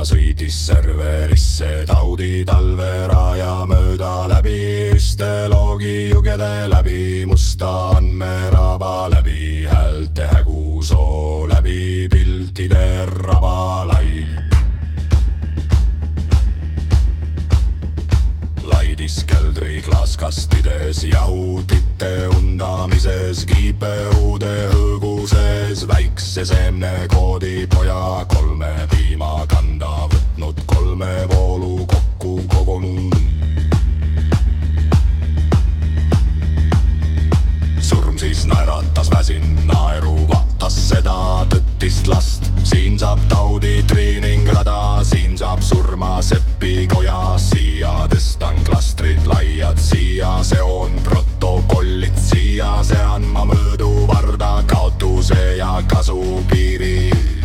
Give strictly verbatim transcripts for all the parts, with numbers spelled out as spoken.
sõidis serverisse Taudi talveraja mööda läbi Üsteloogi jugede läbi Musta andmeraba läbi Häälte hägusoo läbi piltide raba lai. Laidis keldri klaaskastides jahutite undamises kiipeuude hõõguses väikse seemnekoodi poja kolme piima kanda võtnud kolme voolu kokku kogunud. Surm siis naeratas väsin naeru, vaatas seda tõttist last. Siin saab Taudi treeningrada, siin saab surma seppi koja. Siia tõstan klastrid laiad, siia seon protokollid, siia sean ma mõõdu varda kaotuse ja kasu piiri.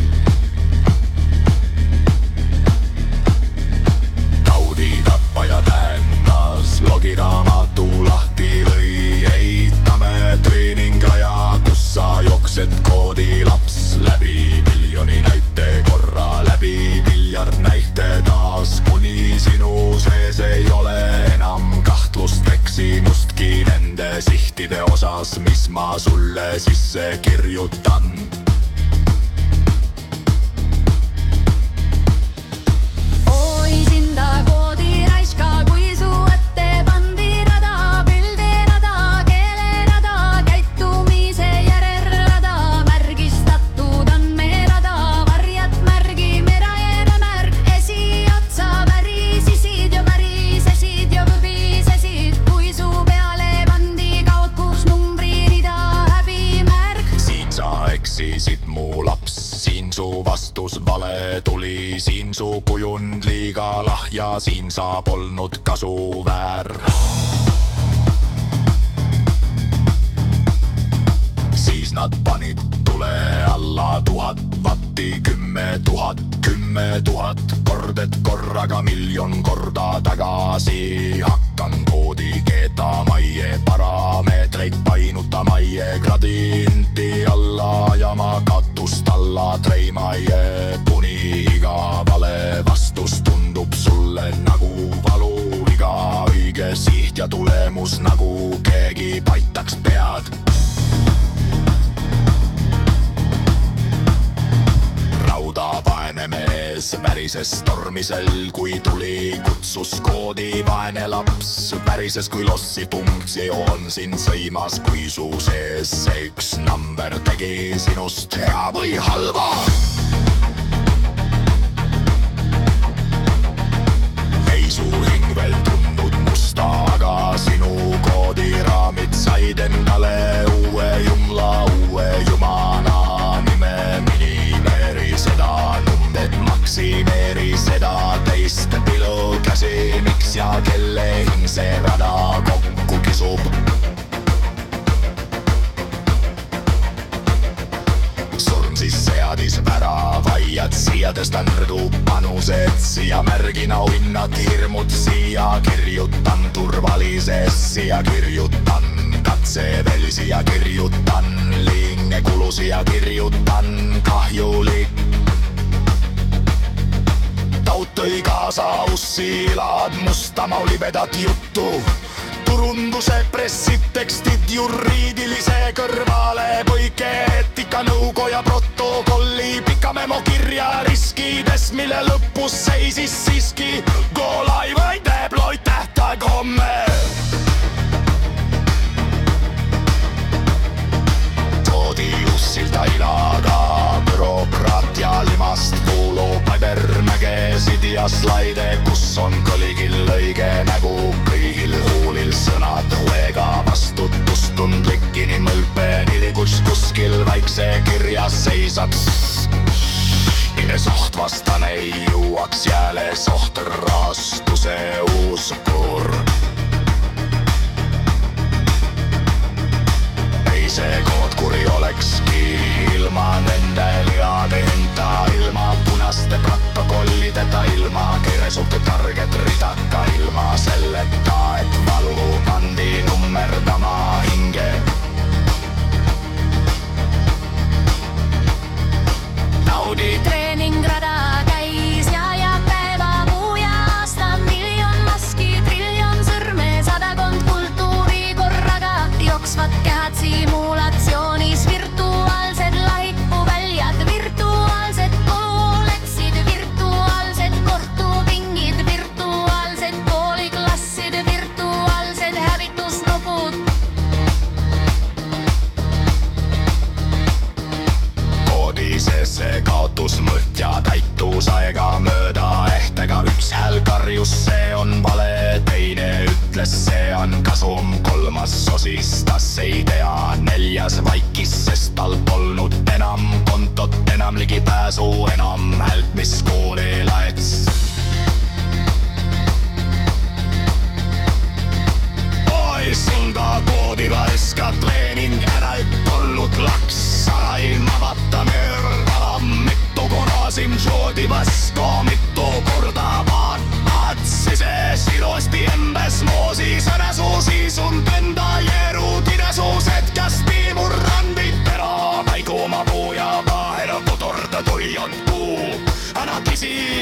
Taudi tappaja tännas, logiraamatu lahti lõi. Ehitame treeningraja, kus sa jooksed koodi laps läbi miljoni näite korra, läbi miljard näite taas, kuni sinu sees ei ole enam kahtlust eksimustki nende sihtide osas, mis ma sulle sisse kirjutan. Oi sinda koodi raiska, kui su ette pandi rada, pildirada, keelerada, käitumise järelrada, märgistatud on meerada, varjad märgi, merajääne märg, esiotsa värisesid ja värisesid ja võbisesid, kui su peale pandi kaotus numbririda häbimärg. Siin sa eksisid mu laps, siin su vastus vale tuli, siin su kujund liiga lahja, siin sa polnud kasu väär. Siis nad panid tule alla tuhat vatti, kümme tuhat, kümme tuhat kord, et korraga miljon korda tagasi. Hakkan koodi keetama, ie parameetreid painutama, ie gradienti alla ajama, katust alla treima, ie puni. Iga vale vastus tundub sulle nagu valu, iga õige siht ja tulemus nagu keegi paitaks pead. Rauda vaene mees värises tormisel, kui tuli, kutsus koodi vaene laps. Värises kui lossi funktsioon siin sõimas, kui su sees see üks number tegi sinust hea või halva. Ei su hing veel tundnud musta, aga sinu koodiraamid said endale uue jumla, uue jumana nime. Minimeeri seda numbrit, maksimeeri seda teist pilu käsi, miks ja kelle hing see rada kokku kisub. Surm siis seadis väravaiad, siia tõstan rõdu panused, siia märgin auhinnad, hirmud, siia kirjutan turvalises, siia kirjutan katse veel, siia kirjutan liigne kulu, siia kirjutan kahjulik. Taut tõi kaasa ussilad, mustamaa libedat juttu, turunduse pressid, tekstid, juriidilise kõrvale põike, eetika nõukoja protokolli, pika memo kirja riskides, mille lõpus seisis siiski go live, vaid deploy tähtaeg homme. Toodi ussilda ilaga, bürokraatia limast kuulub Paibermägesid ja slaide, kus on kõligil õige nägu, kõigil huulil sõnad huega vastutustundlik inimõlpe, nii kus kuskil väikse kirjas seisaks. Ines oht vastan ei jõuaks jääles oht rahastuse uus kur. Ei see kood kuri olekski ilma nende liade hinta, ilma punaste protokollideta, ilma keeresuhte target ridaka, ilma selleta, et valu pandi nummerdama hinge. Taudi treeningrada käis ja ja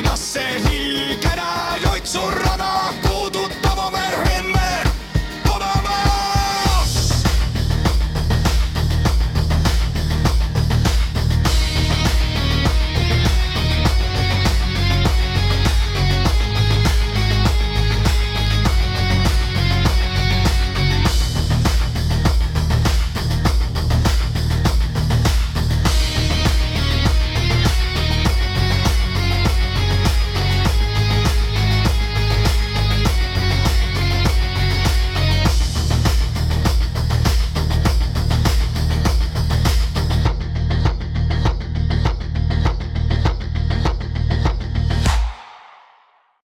Tallinnasse hiilgena joitsurada.